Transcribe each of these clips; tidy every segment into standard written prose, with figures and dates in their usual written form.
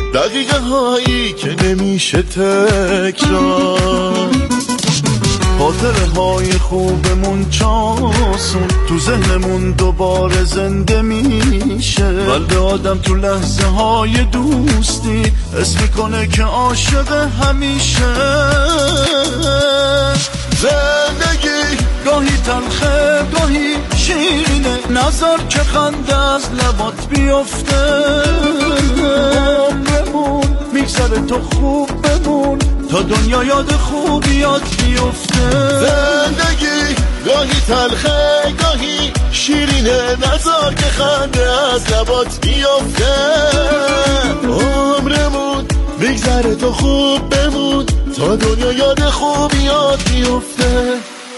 دقیقه هایی که نمیشه تکرار، خاطره های خوبمون چاسون تو ذهنمون دوباره زنده میشه. قلب آدم تو لحظه های دوستی حس میکنه که عاشق همیشه. زندگی گاهی تلخه گاهی شیرینه، نظر که خنده از لبات بیفته. عمرمون میگذره تو خوب بمون تا دنیا یاد خوبیات بیفته. زندگی گاهی تلخه گاهی شیرینه، نظر که خنده از لبات بیفته. عمرمون میگذره تو خوب بمون تا دنیا یاد خوبیات بیفته.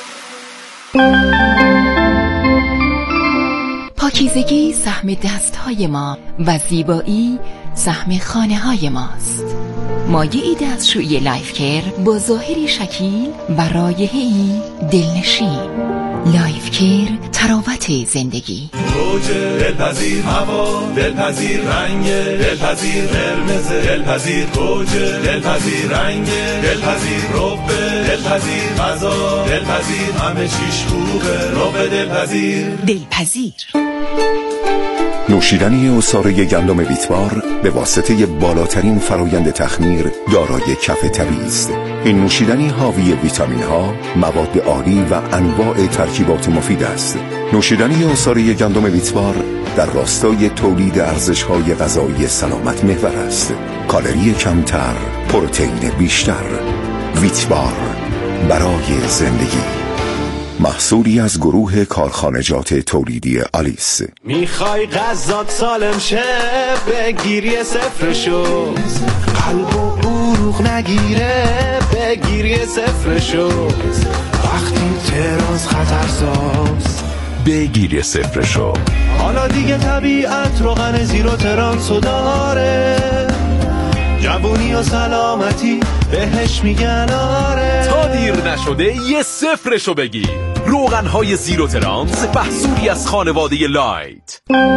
پاکیزگی سهم دستهای ما و زیبایی سهم خانه های ماست. مایعی دستشویی لایف کیر با ظاهری شکیل و رایحه‌ای دلنشین. لایف کیر، تراوت زندگی. گوجه دلپذیر، هوا دلپذیر، رنگ دلپذیر، قرمز دلپذیر، گوجه دلپذیر، رنگ دلپذیر، رب دلپذیر، غذا دلپذیر، همه چیش خوبه، رب دلپذیر. دلپذیر نوشیدنی عصاره گندم ویتبار به واسطه بالاترین فرایند تخمیر دارای کف طبیعی است. این نوشیدنی حاوی ویتامین ها، مواد عالی و انواع ترکیبات مفید است. نوشیدنی عصاره گندم ویتبار در راستای تولید ارزش‌های غذایی سلامت محور است. کالری کمتر، پروتئین بیشتر. ویتبار، برای زندگی. محصولی از گروه کارخانجات تولیدی آلیس. میخوای غذات سالم شه، بگیری صفرشو. قلب و عروق نگیره، بگیری صفرشو. وقتی تراس خطرساز، بگیری صفرشو. حالا دیگه طبیعت روغن زیرو ترانسو داره، جوونی و سلامتی بهش میگن آره. تا دیر نشده یه صفرشو بگیر. روغن‌های زیرو ترانس، محصولی از خانواده لایت.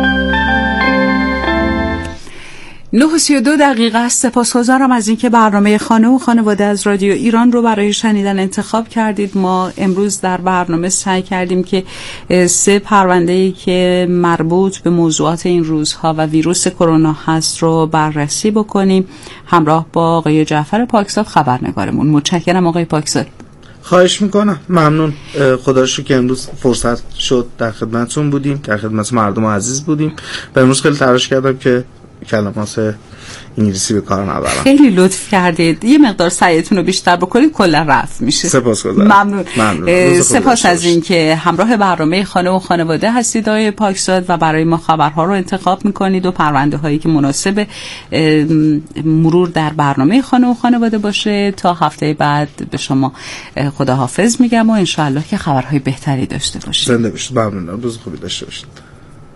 9:32 است. سپاسگزارم از اینکه برنامه خانه و خانواده از رادیو ایران رو برای شنیدن انتخاب کردید. ما امروز در برنامه سعی کردیم که 3 پرونده‌ای که مربوط به موضوعات این روزها و ویروس کرونا هست رو بررسی بکنیم همراه با آقای جعفر پاکزاد خبرنگارمون. متشکرم آقای پاکزاد. خواهش میکنم، ممنون. خدا رو شکر که امروز فرصت شد در خدمتتون بودیم، در خدمت مردم عزیز بودیم و امروز خیلی تلاش کردم که کلمات انگلیسی به کار نبرم. خیلی لطف کردید. یه مقدار سعیتون رو بیشتر بکنید کلا رفع میشه. سپاسگزارم. ممنون. سپاس از اینکه همراه برنامه خانه و خانواده هستید آقای پاکزاد و برای ما خبرها رو انتخاب میکنید و پرونده هایی که مناسب مرور در برنامه خانه و خانواده باشه. تا هفته بعد به شما خداحافظ میگم و انشالله که خبرهای بهتری داشته باشید. زنده باشید. ممنونم. روز خوبی داشته باشید.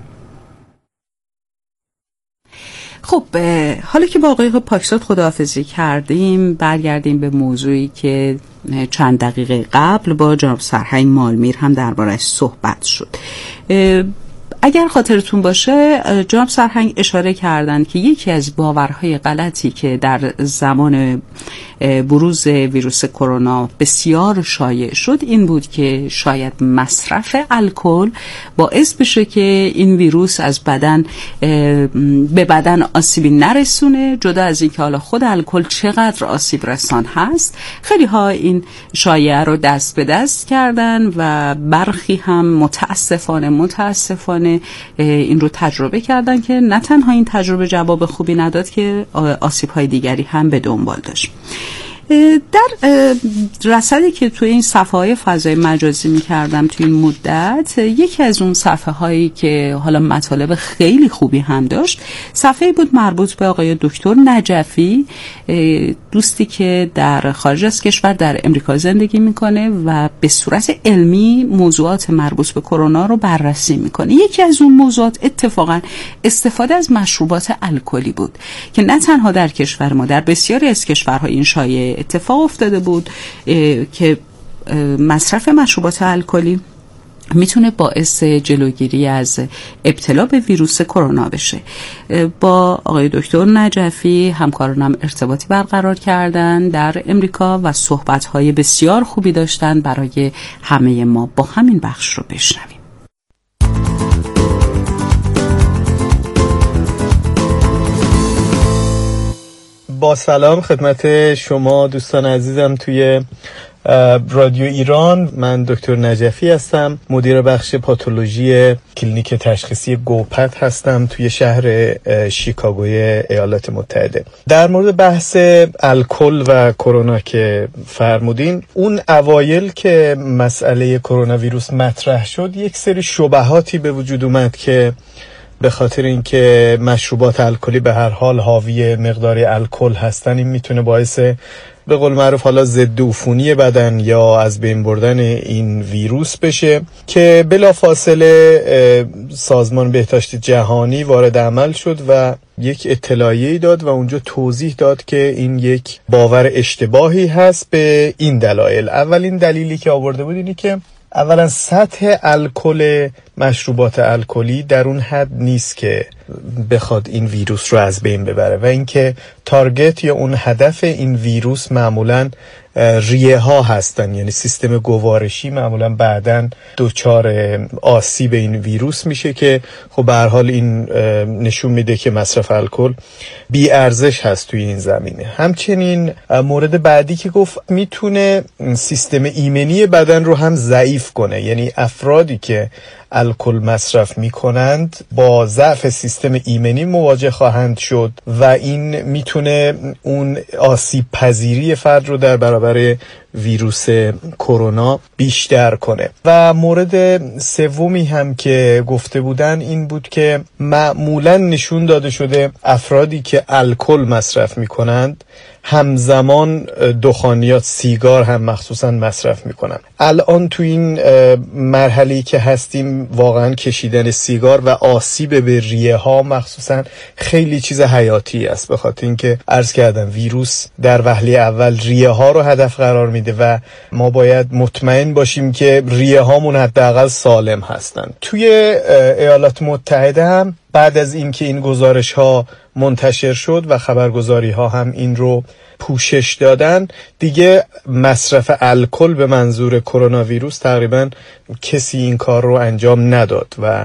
خب حالا که با آقای پاکزاد خداحافظی کردیم، برگردیم به موضوعی که چند دقیقه قبل با جناب سرهنگ مالمیر هم درباره‌اش صحبت شد. اگر خاطرتون باشه جناب سرهنگ اشاره کردند که یکی از باورهای غلطی که در زمان بروز ویروس کرونا بسیار شایع شد این بود که شاید مصرف الکل باعث بشه که این ویروس از بدن به بدن آسیبی نرسونه. جدا از این که حالا خود الکل چقدر آسیب رسان هست، خیلی ها این شایعه رو دست به دست کردن و برخی هم متاسفانه این رو تجربه کردن که نه تنها این تجربه جواب خوبی نداد که آسیب‌های دیگری هم به دنبال داشت. در رصدی که توی این صفحه‌های فضای مجازی می‌کردم توی این مدت، یکی از اون صفحه‌هایی که حالا مطالب خیلی خوبی هم داشت صفحه‌ای بود مربوط به آقای دکتر نجفی، دوستی که در خارج از کشور در امریکا زندگی میکنه و به صورت علمی موضوعات مربوط به کرونا رو بررسی میکنه. یکی از اون موضوعات اتفاقا استفاده از مشروبات الکلی بود که نه تنها در کشور ما، در بسیاری از کشورها این شایعه اتفاق افتاده بود که مصرف مشروبات الکلی میتونه باعث جلوگیری از ابتلا به ویروس کرونا بشه. با آقای دکتر نجفی همکارانم ارتباطی برقرار کردن در امریکا و صحبت‌های بسیار خوبی داشتن برای همه ما. با همین بخش رو بشنویم. با سلام خدمت شما دوستان عزیزم توی رادیو ایران. من دکتر نجفی هستم، مدیر بخش پاتولوژی کلینیک تشخیصی گوپت هستم توی شهر شیکاگوی ایالات متحده. در مورد بحث الکل و کرونا که فرمودین، اون اوایل که مسئله کرونا ویروس مطرح شد یک سری شبهاتی به وجود اومد که به خاطر اینکه مشروبات الکلی به هر حال حاوی مقداری الکل هستن، این میتونه باعث به قول معروف حالا ضد عفونی بدن یا از بین بردن این ویروس بشه، که بلافاصله سازمان بهداشت جهانی وارد عمل شد و یک اطلاعیه‌ای داد و اونجا توضیح داد که این یک باور اشتباهی هست به این دلایل. اولین دلیلی که آورده بود اینی که اولا سطح الکل مشروبات الکلی در اون حد نیست که بخواد این ویروس رو از بین ببره و اینکه تارگت یا اون هدف این ویروس معمولاً ریه ها هستن، یعنی سیستم گوارشی معمولاً بعداً دچار آسیب این ویروس میشه که خب به هر حال این نشون میده که مصرف الکل بی ارزش هست توی این زمینه. همچنین مورد بعدی که گفت میتونه سیستم ایمنی بدن رو هم ضعیف کنه، یعنی افرادی که الکل مصرف میکنند با ضعف سیستم ایمنی مواجه خواهند شد و این میتونه اون آسیب پذیری فرد رو در برابر ویروس کرونا بیشتر کنه. و مورد سومی هم که گفته بودن این بود که معمولا نشون داده شده افرادی که الکل مصرف میکنند همزمان دخانیات، سیگار هم مخصوصا مصرف میکنن. الان تو این مرحله‌ای که هستیم واقعا کشیدن سیگار و آسیب به ریه ها مخصوصا خیلی چیز حیاتی است، به خاطر اینکه عرض کردم ویروس در وهله اول ریه ها رو هدف قرار میده و ما باید مطمئن باشیم که ریه هامون حداقل سالم هستن. توی ایالات متحده هم بعد از اینکه این گزارش ها منتشر شد و خبرگزاری ها هم این رو پوشش دادن، دیگه مصرف الکل به منظور کرونا ویروس تقریبا کسی این کار رو انجام نداد و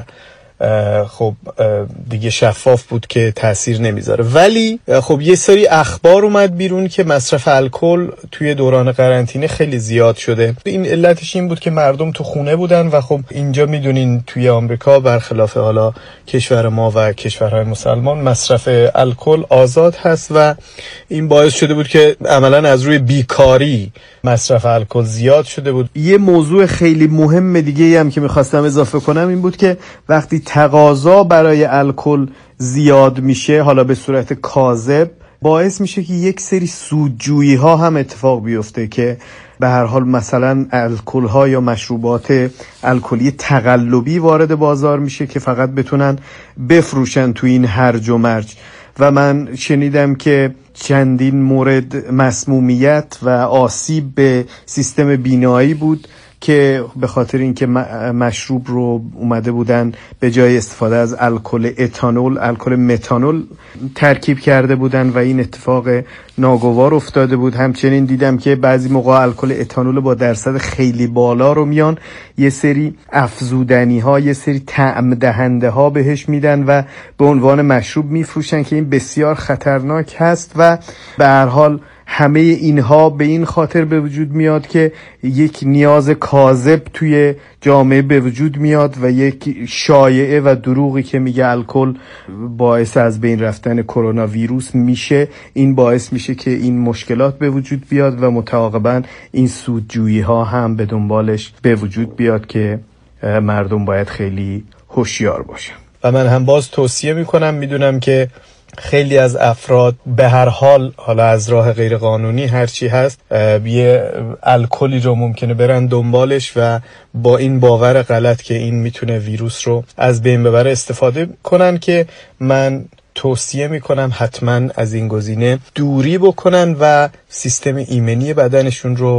خب دیگه شفاف بود که تأثیر نمیذاره. ولی خب یه سری اخبار اومد بیرون که مصرف الکل توی دوران قرنطینه خیلی زیاد شده. این علتش این بود که مردم تو خونه بودن و خب اینجا میدونین توی آمریکا برخلاف حالا کشور ما و کشورهای مسلمان مصرف الکل آزاد هست و این باعث شده بود که عملاً از روی بیکاری مصرف الکل زیاد شده بود. یه موضوع خیلی مهم دیگه هم که میخواستم اضافه کنم این بود که وقتی تقاضا برای الکل زیاد میشه، حالا به صورت کاذب، باعث میشه که یک سری سودجویی ها هم اتفاق بیفته که به هر حال مثلا الکل ها یا مشروبات الکلی تقلبی وارد بازار میشه که فقط بتونن بفروشن تو این هرج و مرج. و من شنیدم که چندین مورد مسمومیت و آسیب به سیستم بینایی بود که به خاطر اینکه مشروب رو اومده بودن به جای استفاده از الکل اتانول الکل متانول ترکیب کرده بودن و این اتفاق ناگوار افتاده بود. همچنین دیدم که بعضی موقع الکل اتانول با درصد خیلی بالا رو میان یه سری افزودنی ها، یه سری طعم دهنده ها بهش میدن و به عنوان مشروب میفروشن که این بسیار خطرناک هست و به هر حال همه اینها به این خاطر به وجود میاد که یک نیاز کاذب توی جامعه به وجود میاد و یک شایعه و دروغی که میگه الکل باعث از بین رفتن کرونا ویروس میشه، این باعث میشه که این مشکلات به وجود بیاد و متعاقباً این سودجویی ها هم به دنبالش به وجود بیاد که مردم باید خیلی هوشیار باشن. و من هم باز توصیه میکنم، میدونم که خیلی از افراد به هر حال حالا از راه غیر قانونی هرچی هست یه الکلی رو ممکنه برن دنبالش و با این باور غلط که این میتونه ویروس رو از بین ببره استفاده کنن، که من توصیه میکنم حتما از این گزینه دوری بکنن و سیستم ایمنی بدنشون رو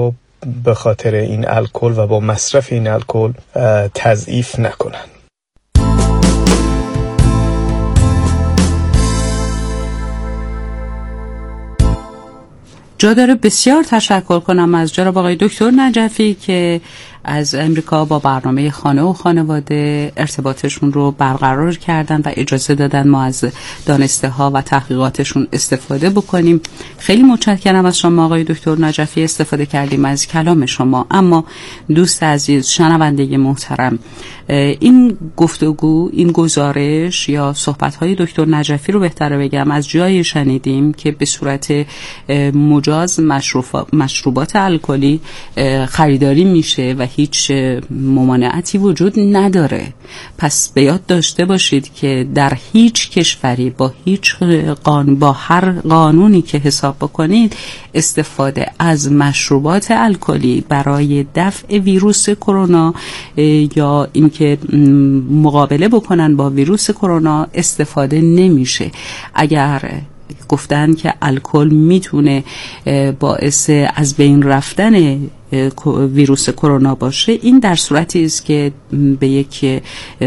به خاطر این الکل و با مصرف این الکل تضعیف نکنن. جا داره بسیار تشکر کنم از جناب آقای دکتر نجفی که از امریکا با برنامه خانه و خانواده ارتباطشون رو برقرار کردن و اجازه دادن ما از دانسته ها و تحقیقاتشون استفاده بکنیم. خیلی متشکرم از شما آقای دکتر نجفی، استفاده کردیم از کلام شما. اما دوست عزیز، شنونده محترم، این گفتگو، این گزارش یا صحبت‌های دکتر نجفی رو بهتره بگم از جایی شنیدیم که به صورت مجاز مشروبات الکلی خریداری میشه و هیچ ممانعتی وجود نداره. پس به یاد داشته باشید که در هیچ کشوری با هر قانونی که حساب بکنید، استفاده از مشروبات الکلی برای دفع ویروس کرونا یا اینکه مقابله بکنن با ویروس کرونا استفاده نمیشه. اگر گفتن که الکل میتونه باعث از بین رفتن ویروس کرونا باشه، این در صورتی است که به یک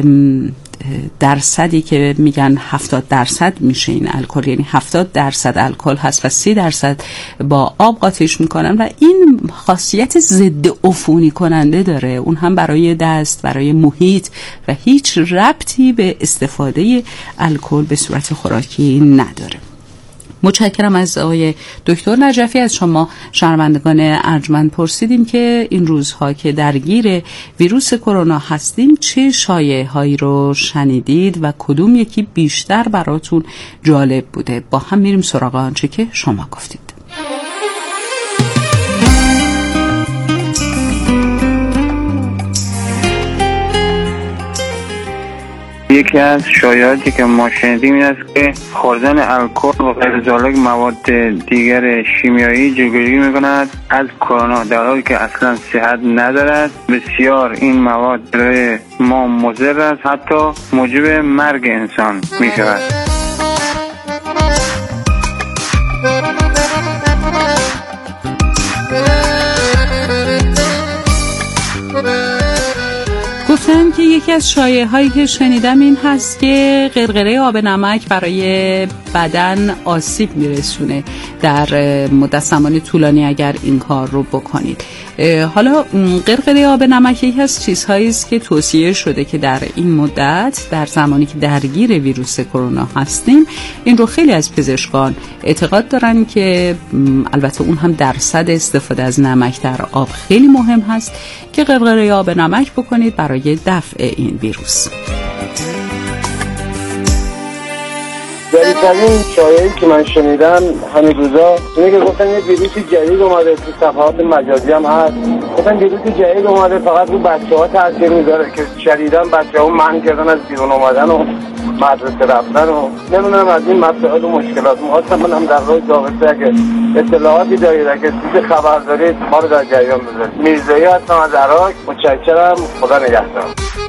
درصدی که میگن 70% میشه این الکل، یعنی 70% الکل هست و 30% با آب قاطیش میکنن و این خاصیت ضد عفونی کننده داره، اون هم برای دست، برای محیط و هیچ ربطی به استفاده الکل به صورت خوراکی نداره. متشکرم از آقای دکتر نجفی. از شما شنوندگان ارجمند پرسیدیم که این روزها که درگیر ویروس کرونا هستیم چه شایعه‌هایی رو شنیدید و کدوم یکی بیشتر براتون جالب بوده. با هم میریم سراغ آنچه که شما گفتید. یکی از شایعاتی که ما شنیدیم این است که خوردن الکل و غیر ذالک مواد دیگر شیمیایی جلوگیری می‌کند از کرونا، در حالی که اصلا صحت ندارد. بسیار این مواد برای ما مضر است، حتی موجب مرگ انسان می‌شود. گفتم که یکی از شایعه‌هایی که شنیدم این هست که غرغره آب نمک برای بدن آسیب میرسونه در مدت زمانی طولانی اگر این کار رو بکنید. حالا غرغره آب نمک یکی از چیزهایی است که توصیه شده که در این مدت، در زمانی که درگیر ویروس کرونا هستیم، این رو خیلی از پزشکان اعتقاد دارن که البته اون هم درصد استفاده از نمک در آب خیلی مهم هست که غرغره آب نمک بکنید برای دفع این ویروس. جدیدترین شایعه‌ای که من شنیدم همین روزا اینه که گفتن یه ویروس جدید اومده، تو صفحات مجازی هم هست، گفتن ویروس جدید اومده فقط رو بچه‌ها تاثیر میذاره که شدیداً بچه‌ها منع کردن از بیرون اومدن و مدرسه رفتن و نمیدونم از این مسائل و مشکلات. می‌خواستم منم در راه داوطلب اگه اطلاعاتی دارید، اگه چیزی خبر دارید ما رو در جریان بذارید. میرزایی هستم از عراق. متشکرم. خدا نگهدار.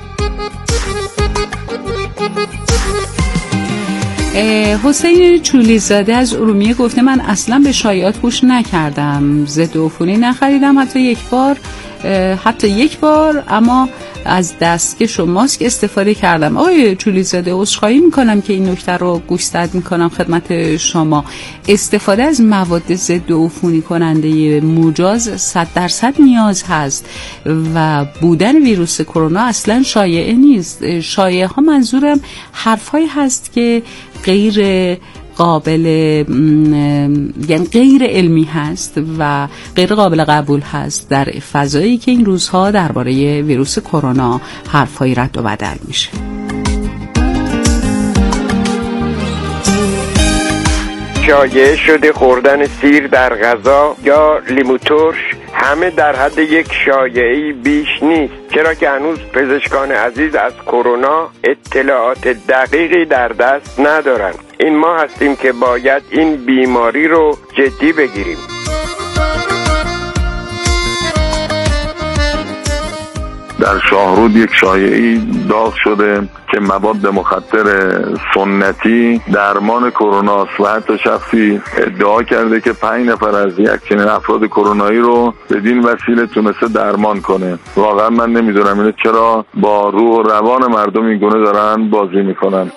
حسین چولیزاده از ارومیه گفته من اصلا به شایعات گوش نکردم، ضد عفونی نخریدم حتی یک بار، اما از دستکش و ماسک استفاده کردم. آقای چولیزاده، عذرخواهی میکنم که این نکته رو گوشزد میکنم خدمت شما. استفاده از مواد ضد عفونی کننده مجاز 100% نیاز هست و بودن ویروس کرونا اصلا شایعه نیست. شایعه ها منظورم حرفایی هست که غیر قابل، یعنی غیر علمی هست و غیر قابل قبول هست در فضایی که این روزها درباره ویروس کرونا حرفای رد و بدل میشه. شایعه شده خوردن سیر در غذا یا لیمو ترش همه در حد یک شایعه‌ای بیش نیست، چرا که هنوز پزشکان عزیز از کرونا اطلاعات دقیقی در دست ندارند. این ما هستیم که باید این بیماری رو جدی بگیریم. در شاهرود یک شایعی داغ شده که مواد مخدر سنتی درمان کرونا است و حتی شخصی ادعا کرده که 5 نفر از یک چنین افراد کرونایی رو بدین وسیله تونسته درمان کنه. واقعا من نمیدونم اینو چرا با روح و روان مردم این گونه دارن بازی میکنن.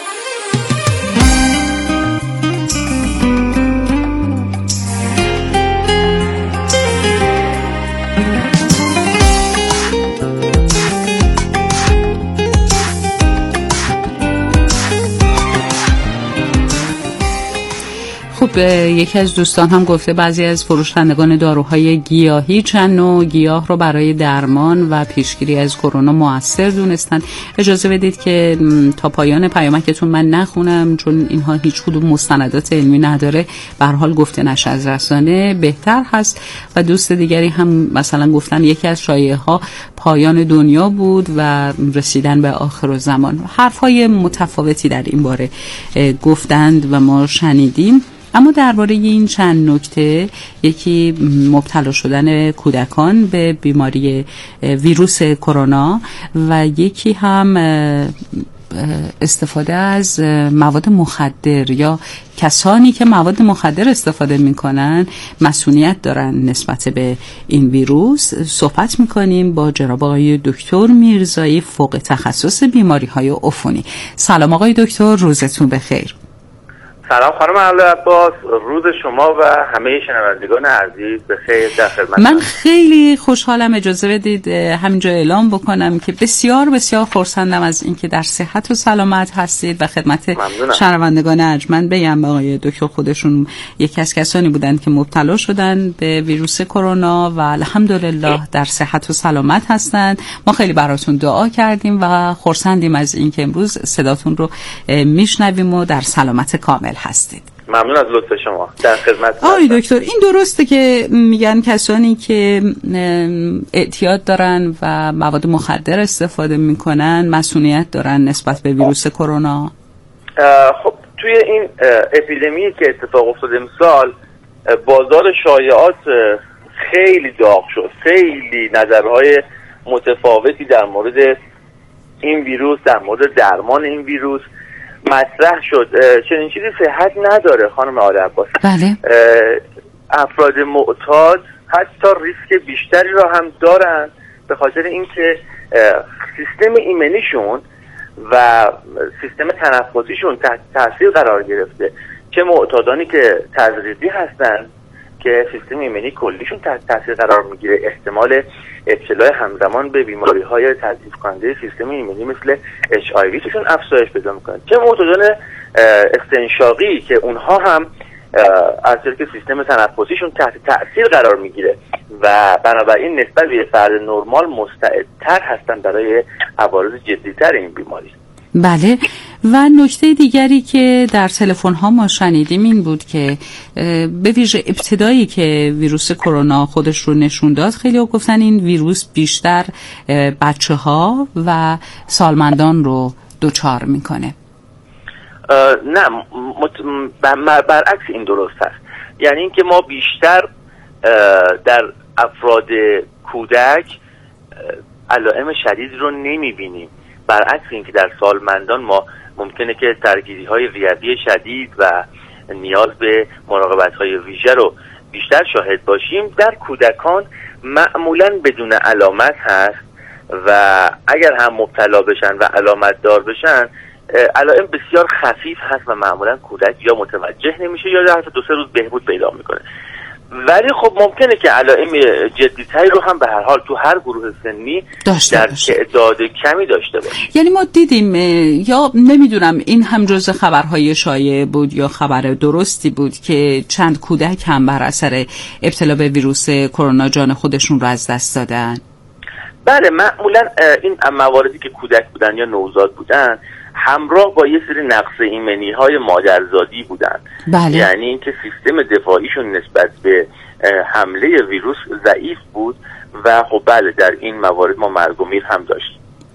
خب یکی از دوستان هم گفته بعضی از فروشندگان داروهای گیاهی چند نوع گیاه رو برای درمان و پیشگیری از کرونا مؤثر دونستن. اجازه بدید که تا پایان پیامکتون من نخونم چون اینها هیچ کدوم مستندات علمی نداره، به هر حال گفته نشه از رسانه بهتر هست. و دوست دیگری هم مثلا گفتن یکی از شایعه ها پایان دنیا بود و رسیدن به آخر زمان. حرفهای متفاوتی در این باره گفتند و ما شنیدیم. اما درباره این چند نکته، یکی مبتلا شدن کودکان به بیماری ویروس کرونا و یکی هم استفاده از مواد مخدر یا کسانی که مواد مخدر استفاده میکنن مسئولیت دارن نسبت به این ویروس. صحبت میکنیم با جناب آقای دکتر میرزایی، فوق تخصص بیماری های عفونی. سلام آقای دکتر، روزتون بخیر. سلام خانم عباس، روز شما و همه شنوندگان عزیز بخیر. در خدمت من خیلی خوشحالم. اجازه بدید همینجا اعلام بکنم که بسیار بسیار خرسندم از اینکه در صحت و سلامت هستید و خدمت شنوندگان ارجمند بگم آقای دکتر خودشون یکی از کسانی بودند که مبتلا شدن به ویروس کرونا و الحمدلله در صحت و سلامت هستند. ما خیلی براتون دعا کردیم و خرسندیم از اینکه امروز صداتون رو میشنویم و در سلامت کامل هستید. ممنون از لطف شما. در خدمت. آقای دکتر، این درسته که میگن کسانی که اعتیاد دارن و مواد مخدر استفاده میکنن مسئولیت دارن نسبت به ویروس کرونا؟ خب توی این اپیدمی که اتفاق افتاده امسال بازار شایعات خیلی داغ شد. خیلی نظرهای متفاوتی در مورد این ویروس، در مورد درمان این ویروس مطرح شد. چنین چیزی صحت نداره خانم عباس. بله. افراد معتاد حتی ریسک بیشتری را هم دارن به خاطر اینکه سیستم ایمنیشون و سیستم تنفسیشون تحت تاثیر قرار گرفته. چه معتادانی که تضریقی هستن که سیستم ایمنی کلیشون تحت تاثیر قرار میگیره، احتمال ابتلا همزمان به بیماری‌های تضعیف کننده سیستم ایمنی مثل HIV توشون افزایش پیدا میکنه. چه معتادان استنشاقی که اونها هم از طریق که سیستم تنفسیشون تحت تاثیر قرار میگیره و بنابراین نسبت به فرد نرمال مستعدتر هستن برای عوارض جدی‌تر این بیماری. بله. و نکته دیگری که در تلفن ها ما شنیدیم این بود که به ویژه ابتدایی که ویروس کرونا خودش رو نشون داد خیلی ها گفتن این ویروس بیشتر بچه ها و سالمندان رو دچار میکنه. نه، برعکس این درست هست. یعنی اینکه ما بیشتر در افراد کودک علائم شدید رو نمیبینیم، برعکس اینکه در سالمندان ما ممکنه که درگیری‌های ریوی شدید و نیاز به مراقبت‌های ویژه رو بیشتر شاهد باشیم. در کودکان معمولاً بدون علامت هست و اگر هم مبتلا بشن و علامت دار بشن علائم بسیار خفیف هست و معمولاً کودک یا متوجه نمیشه یا حتی 2-3 روز بهبود پیدا میکنه. ولی خب ممکنه که علائم جدی‌تری رو هم به هر حال تو هر گروه سنی در تعداد کمی داشته باشه. یعنی ما دیدیم، یا نمیدونم این هم جزء خبرهای شایع بود یا خبر درستی بود که چند کودک هم بر اثر ابتلا به ویروس کرونا جان خودشون رو از دست دادن. بله، معمولا این مواردی که کودک بودن یا نوزاد بودن همراه با یه سری نقص ایمنی های مادرزادی بودن. بله. یعنی اینکه سیستم دفاعیشون نسبت به حمله ویروس ضعیف بود و خب بله در این موارد ما مرگ و میر هم داشتیم.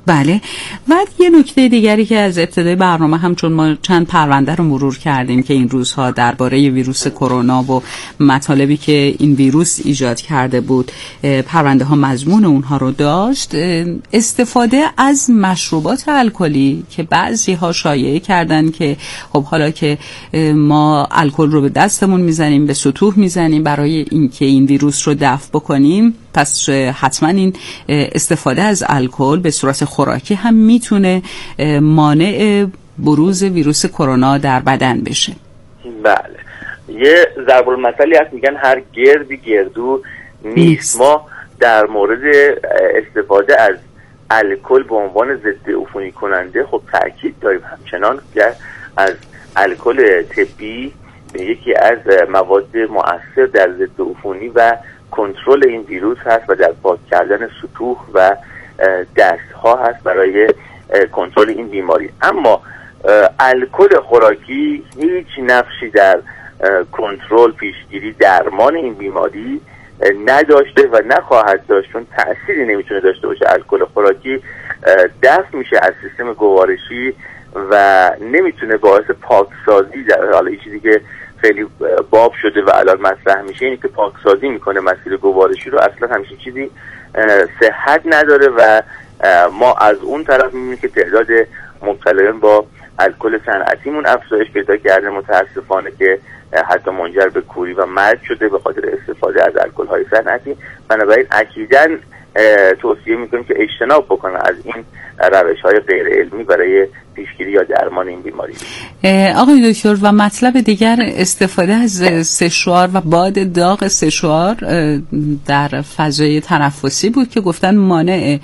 بله. و یه نکته دیگری که از ابتدای برنامه هم چون ما چند پرونده رو مرور کردیم که این روزها درباره ویروس کرونا و مطالبی که این ویروس ایجاد کرده بود پرونده ها مضمون اونها رو داشت، استفاده از مشروبات الکلی که بعضی ها شایعه کردن که خب حالا که ما الکل رو به دستمون میزنیم، به سطوح میزنیم برای اینکه این ویروس رو دفع بکنیم، پس حتما این استفاده از الکل به صورت خوراکی هم میتونه مانع بروز ویروس کرونا در بدن بشه. بله، یه ضرب المثلی هست میگن هر گردی گردو نیست. ما در مورد استفاده از الکل به عنوان ضد عفونی کننده خب تاکید داریم، همچنان که از الکل طبی یکی از مواد مؤثر در ضد عفونی و کنترل این ویروس هست و در پاک کردن سطوح و دستها هست برای کنترل این بیماری. اما الکل خوراکی هیچ نقشی در کنترل، پیشگیری، درمان این بیماری نداشته و نخواهد داشت، چون تأثیری نمیتونه داشته باشه. الکل خوراکی دفع میشه از سیستم گوارشی و نمیتونه باعث پاکسازی، حالا این چیزی که خیلی باب شده و الان مطرح میشه اینی که پاکسازی میکنه مسیر گوارشی رو، اصلا همچین چیزی صحت نداره و ما از اون طرف میبینیم که تعداد مبتلایان با الکل صنعتیمون افزایش پیدا کرده متاسفانه، که حتی منجر به کوری و مرگ شده به خاطر استفاده از الکل های صنعتی. بنابراین اکیداً توصیه میکنیم که اجتناب بکنن از این روش های غیر علمی برای پیشگیری یا درمان این بیماری. آقای دکتر، و مطلب دیگر استفاده از سشوار و باد داغ سشوار در فضای تنفسی بود که گفتن مانع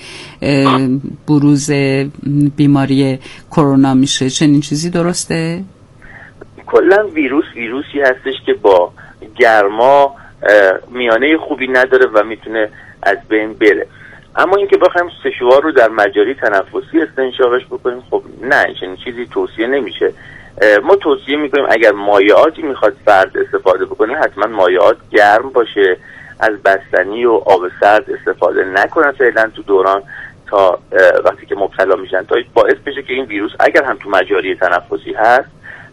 بروز بیماری کرونا میشه. چنین چیزی درسته؟ کلا ویروسی هستش که با گرما میانه خوبی نداره و میتونه از بین بره. اما اینکه بخوایم سشوار رو در مجاری تنفسی استنشاقش بکنیم، خب نه، چنین چیزی توصیه نمیشه. ما توصیه میکنیم اگر مایعاتی میخواد فرد استفاده بکنه حتما مایعات گرم باشه، از بستنی و آب سرد استفاده نکنن فعلا تو دوران تا وقتی که مبتلا میشن، تا باعث بشه که این ویروس اگر هم تو مجاری تنفسی هست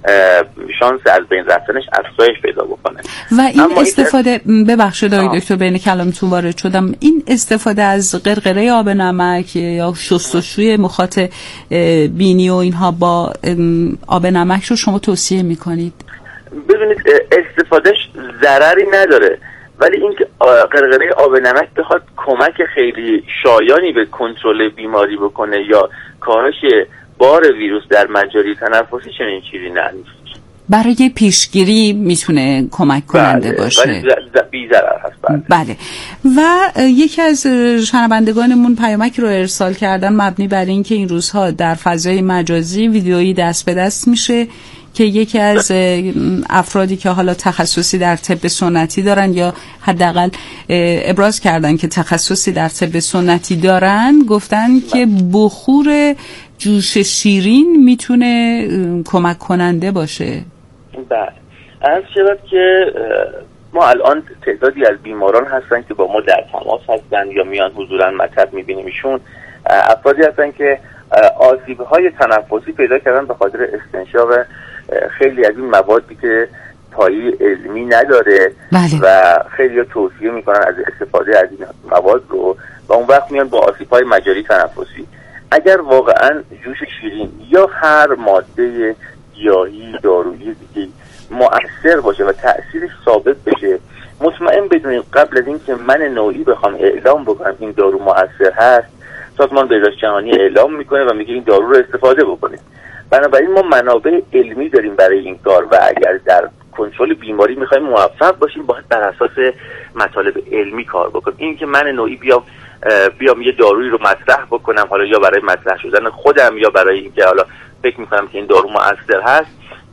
شانس از بین رفتنش افزایش پیدا بکنه. و این استفاده ببخشید آقای دکتر بین کلامتون وارد شدم، این استفاده از قرقره آب نمک یا شستشوی مخاط بینی و اینها با آب نمک رو شما توصیه میکنید؟ ببینید استفادهش ضرری نداره، ولی این که قرقره آب نمک بخواد کمک خیلی شایانی به کنترل بیماری بکنه یا کاهش بار ویروس در مجاری تنفسی، چنین چیزی نیست. برای پیشگیری میتونه کمک کننده باشه. ولی بی ضرر هست. بله. و یکی از شنوندگانمون پیامک رو ارسال کردن مبنی بر اینکه این روزها در فضای مجازی ویدیویی دست به دست میشه که یکی از افرادی که حالا تخصصی در طب سنتی دارن یا حداقل ابراز کردن که تخصصی در طب سنتی دارن، گفتن که بخور جوش شیرین میتونه کمک کننده باشه. بله، عرض شود که ما الان تعدادی از بیماران هستن که با ما در تماس هستن یا میان حضوراً مطب میبینیم. ایشون افرادی هستن که آسیب‌های تنفسی پیدا کردن به خاطر استنشاق خیلی از این موادی که پایه علمی نداره. بله. و خیلی توصیه میکنن از استفاده از این مواد رو و اون وقت میان با آسیب‌های مجاری تنفسی. اگر واقعا جوش شیرین یا هر ماده گیاهی دارویی دیگه مؤثر باشه و تأثیرش ثابت بشه، مطمئن بدونید قبل از اینکه من نوعی بخوام اعلام بکنم این دارو مؤثر هست، سازمان بهداشت جهانی اعلام میکنه و میگه این دارو رو استفاده بکنید. بنابراین ما منابع علمی داریم برای این کار و اگر در کنترل بیماری میخوایم موفق باشیم باید بر اساس مطالب علمی کار بکنیم. این که من نوعی بیام یه دارویی رو مطرح بکنم، حالا یا برای مطرح شدن خودم یا برای اینکه حالا فکر میکنم که این دارو مؤثر هست،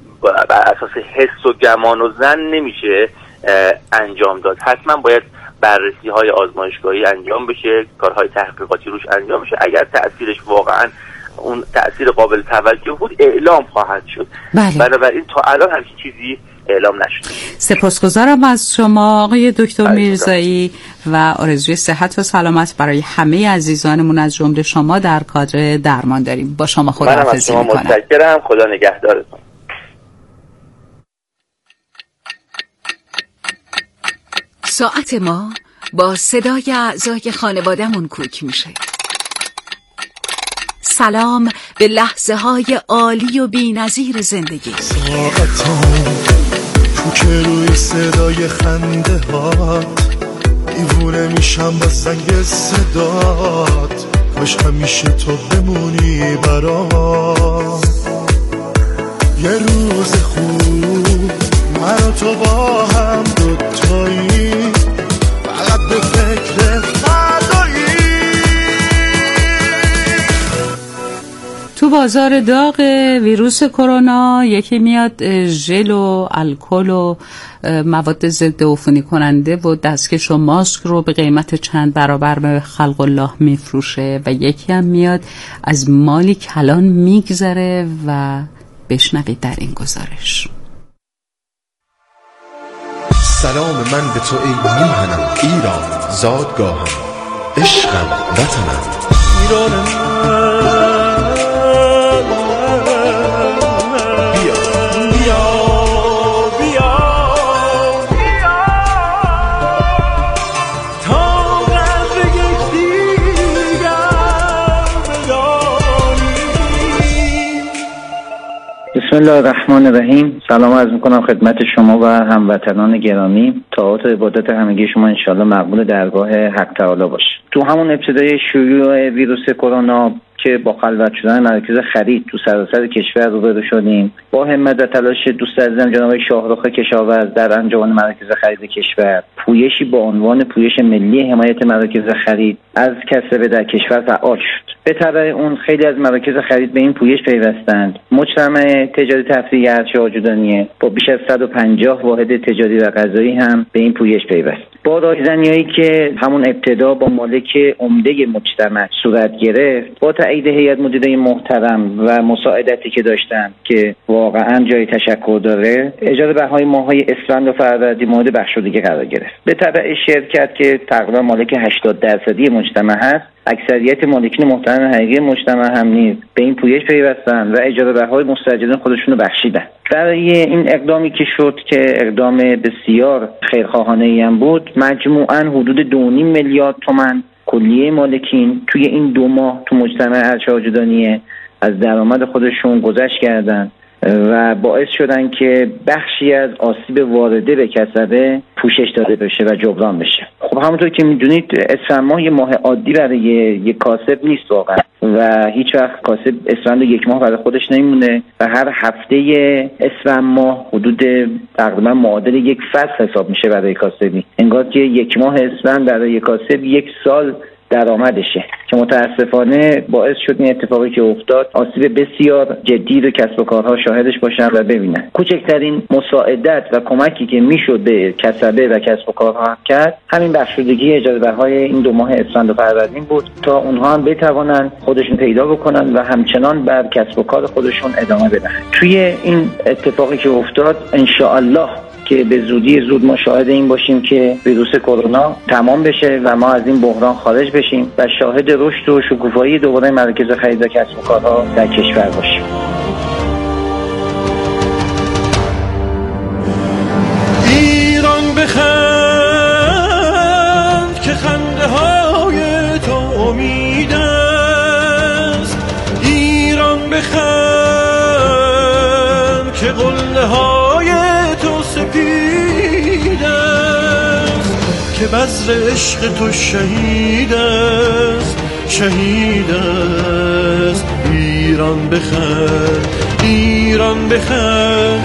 بر اساس حس و گمان و ظن نمیشه انجام داد. حتما باید بررسی های آزمایشگاهی انجام بشه، کارهای تحقیقاتی روش انجام بشه. اگر تأثیرش واقعا اون تأثیر قابل توجه بود اعلام خواهد شد. بله. بنابراین تا الان همچین چیزی اعلام نشده. سپاسگزارم از شما آقای دکتر میرزایی و آرزوی صحت و سلامت برای همه عزیزانمون از جمله شما در کادر درمان داریم. با شما خداحافظی میکنم. منم از شما متشکرم. خدا نگهدارتون. ساعت ما با صدای اعضای خانواده‌مون کوک میشه. سلام به لحظه های عالی و بی‌نظیر زندگی. ساعتم کوک روی صدای خنده هات، دیوونه میشم با زنگ صدات، کاش همیشه تو بمونی برام. یه روز خوب من و تو با هم دوتایی، فقط به فکر فردایی. تو بازار داغ ویروس کرونا یکی میاد ژل و الکل و مواد ضد عفونی کننده و دستکش و ماسک رو به قیمت چند برابر به خلق الله میفروشه و یکی هم میاد از مالی کلان میگذره و بشنوید در این گزارش. سلام من به تو ای میهنم، ایران زادگاهم، عشقم، وطنم، ایران من. بسم الله الرحمن الرحیم. سلام عرض میکنم خدمت شما و هموطنان گرامی. طاعات و عبادت همگی شما انشالله مقبول درگاه حق تعالی باشه. تو همون ابتدای شیوع ویروس کرونا که با خلوت شدن مراکز خرید تو سراسر کشور روبرو شدیم، با همت و تلاش دوست عزیزم جناب شاهرخ کشاورز در انجمن مراکز خرید کشور، پویشی با عنوان پویش ملی حمایت مراکز خرید از کسب در کشور فعال شد. به تبع اون خیلی از مراکز خرید به این پویش پیوستند. مجتمع تجاری تفریحی ارچه آجودانیه با بیش از 150 واحد تجاری و غذایی هم به این پویش پیوست. با راهزنی‌هایی که همون ابتدا با مالک عمده مجتمع صورت گرفت، با تایید هیئت مدیره محترم و مساعدتی که داشتن که واقعا جای تشکر داره، اجاره بهای ماه‌های اسفند و فروردین مورد بخشودگی قرار گرفت. به تبع شرکت که تقریبا مالک 80% مجتمع هست، اکثریت مالکین محترم حقیقی مجتمع هم نیز به این پویش پیوستن و اجاره بهای مستاجرین خودشون رو بخشیدن. برای این اقدامی که شد که اقدام بسیار خیرخواهانه‌ای هم بود، مجموعاً حدود 2.5 میلیارد تومان کلیه مالکین توی این 2 ماه تو مجتمع ارچه آجودانیه از درآمد خودشون گذشت کردن و باعث شدن که بخشی از آسیب وارده به کسبه پوشش داده بشه و جبران بشه. خب همونطور که میدونید اسفند ماه یه ماه عادی برای یک کاسب نیست واقعا و هیچ وقت کاسب اسفند 1 ماه برای خودش نمیمونه و هر هفته اسفند ماه حدود تقریبا معادل 1 فصل حساب میشه برای کاسبی. انگار که 1 ماه اسفند برای کاسب 1 سال درآمدشه که متاسفانه باعث شد این اتفاقی که افتاد آسیب بسیار جدی رو کسب و کارها شاهدش باشن و ببینن. کوچکترین مساعدت و کمکی که میشد به کسبه و کسب و کارها کرد همین بخشودگی اجاره بهای این 2 ماه اسفند و فروردین بود تا اونها هم بتوانن خودشون پیدا بکنن و همچنان بر کسب و کار خودشون ادامه بدن. توی این اتفاقی که افتاد انشاءالله که به زودی زود ما شاهد این باشیم که ویروس کرونا تمام بشه و ما از این بحران خارج بشیم و شاهد رشد و شکوفایی دوباره مراکز خرید و کسب و کارها در کشور باشیم. ایران بخند که خنده های تو امید است، ایران بخند که قله های تو سپید است، که بذر عشق تو شهید است، شهید است. ایران بخند، ایران بخند،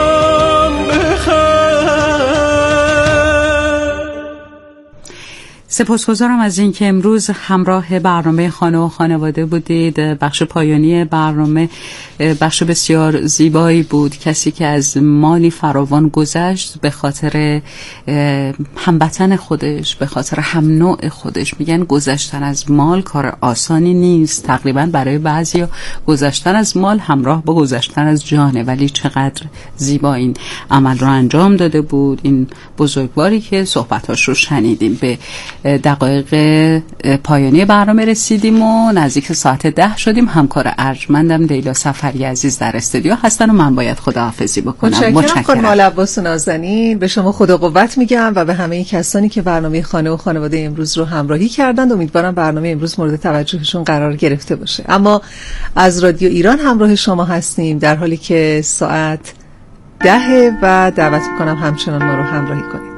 ایران بخند. سپاسگزارم از این که امروز همراه برنامه خانه و خانواده بودید. بخش پایانی برنامه بخش بسیار زیبایی بود. کسی که از مالی فراوان گذشت به خاطر هموطن خودش، به خاطر هم نوع خودش. میگن گذشتن از مال کار آسانی نیست. تقریبا برای بعضیا گذشتن از مال همراه با گذشتن از جانه، ولی چقدر زیبا این عمل رو انجام داده بود این بزرگواری که صحبتاش رو شنیدیم. به دقایق پایانی برنامه رسیدیم و نزدیک ساعت 10 شدیم. همکار ارجمندم لیلا سفری عزیز در استودیو هستن و من باید خداحافظی بکنم. متشکرم خانم عباس نازنین. به شما خدا قوت میگم و به همه کسانی که برنامه خانه و خانواده امروز رو همراهی کردند. امیدوارم برنامه امروز مورد توجهشون قرار گرفته باشه. اما از رادیو ایران همراه شما هستیم در حالی که ساعت 10 و دعوت میکنم همچنان ما رو همراهی کنید.